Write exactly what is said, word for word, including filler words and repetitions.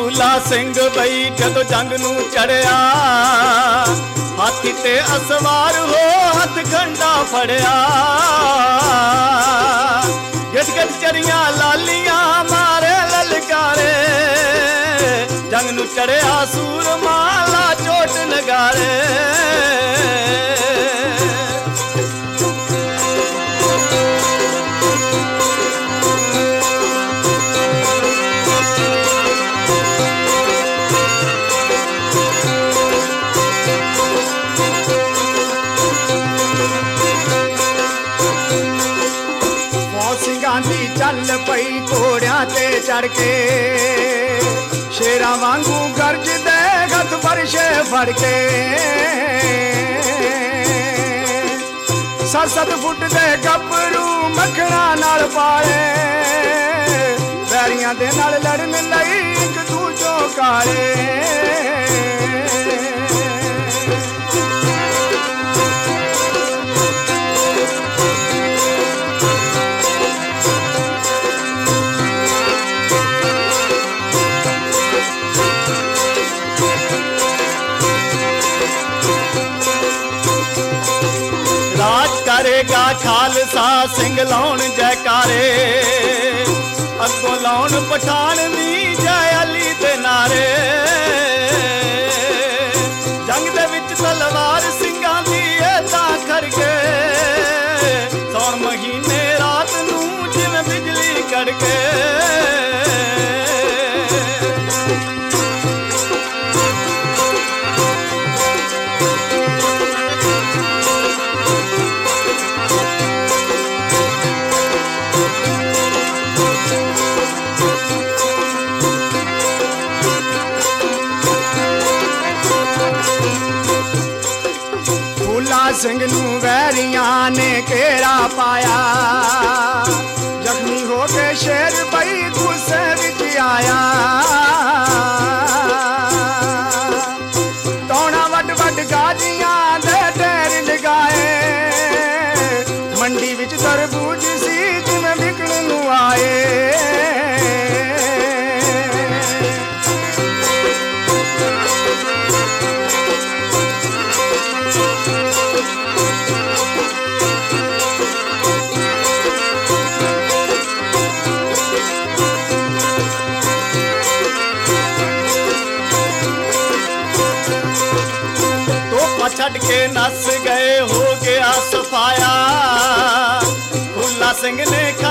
ਫੂਲਾ ਸਿੰਘ ਬਈ ਜਦੋਂ ਜੰਗ ਨੂੰ ਚੜਿਆ, ਹਾਥੀ ਤੇ ਅਸਵਾਰ ਹੋ ਹੱਥ ਖੰਡਾ ਫੜਿਆ। ਗਿੱਟ ਗਿੱਟ ਚੜੀਆਂ ਲਾਲੀਆਂ ਮਾਰੇ ਲਲਕਾਰੇ, ਜੰਗ ਨੂੰ ਚੜਿਆ ਸੂਰਮਾ ਲਾ ਚੋਟ ਨਗਾਰੇ। ਚੱਲ ਪਈ ਘੋੜਿਆਂ ਤੇ ਚੜ ਕੇ, ਸ਼ੇਰਾਂ ਵਾਂਗੂ ਗਰਜਦੇ ਗਤ ਬਰਸ਼ੇ ਫੜ ਕੇ। ਸੱਤ ਸੱਤ ਫੁੱਟ ਦੇ ਗੱਭਰੂ ਮੱਖਣਾ ਨਾਲ ਪਾਲੇ, ਵੈਰੀਆਂ ਦੇ ਨਾਲ ਲੜਨ ਲਈ ਇੱਕ ਦੂਜੋਂ ਕਾਲੇ। ਕਰੇਗਾ ਖਾਲਸਾ ਸਿੰਘ ਲਾਉਣ ਜੈਕਾਰੇ, ਅੱਗੋਂ ਲਾਉਣ ਪਠਾਨ ਵੀ ਜੈ ਅਲੀ ਦੇ ਨਾਰੇ। ਜੰਗ ਦੇ ਵਿੱਚ ਤਲਵਾਰ ਸਿੰਘਾਂ ਦੀ ਏਦਾਂ ਖੜਕੇ, ਸੌਣ ਮਹੀਨੇ ਰਾਤ ਨੂੰ ਜਿਵੇਂ ਬਿਜਲੀ ਕੜਕੇ। ਸਿੰਘ ਨੂੰ ਵੈਰੀਆਂ ਨੇ ਘੇਰਾ ਪਾਇਆ, ਜ਼ਖਮੀ ਹੋ ਕੇ ਸ਼ੇਰ ਬਈ ਗੁੱਸੇ ਵਿੱਚ ਆਇਆ। ਟੌਣਾ ਵੱਡ ਵੱਡ ਗਾਜੀਆਂ ਦੇ ਢੇਰ ਲਗਾਏ, ਮੰਡੀ ਵਿੱਚ ਤਰਬੂਜ ਸੀ ਜਿਵੇਂ ਵਿਕਣ ਨੂੰ ਆਏ। ਛੱਡ ਕੇ ਨੱਸ ਗਏ ਹੋ ਗਿਆ ਸਫਾਇਆ, ਫੂਲਾ ਸਿੰਘ ਨੇ